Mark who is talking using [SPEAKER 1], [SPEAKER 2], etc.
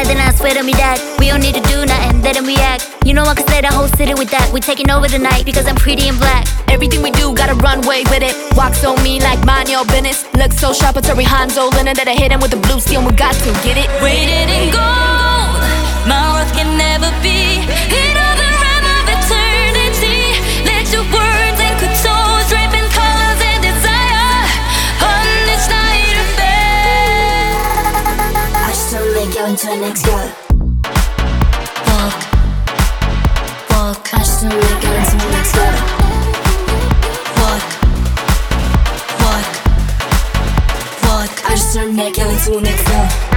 [SPEAKER 1] then I swear to me that we don't need to do nothing, let them react. You know I can slay the whole city with that. We taking over the night because I'm pretty and black.
[SPEAKER 2] Everything we do, gotta runway with it. Walk so mean like mind your business. Look so sharp, it's a Hanzo linen that I hit him with the blue steel. We got to get it.
[SPEAKER 3] Weighted in gold, my worth can never be hid on the realm of eternity. Let your words and couture drip in colors and desire on this night affair.
[SPEAKER 1] I just wanna make you into the next girl. Walk, walk. I just wanna make you into the next girl. Walk, walk, walk. I just wanna make you into the next girl.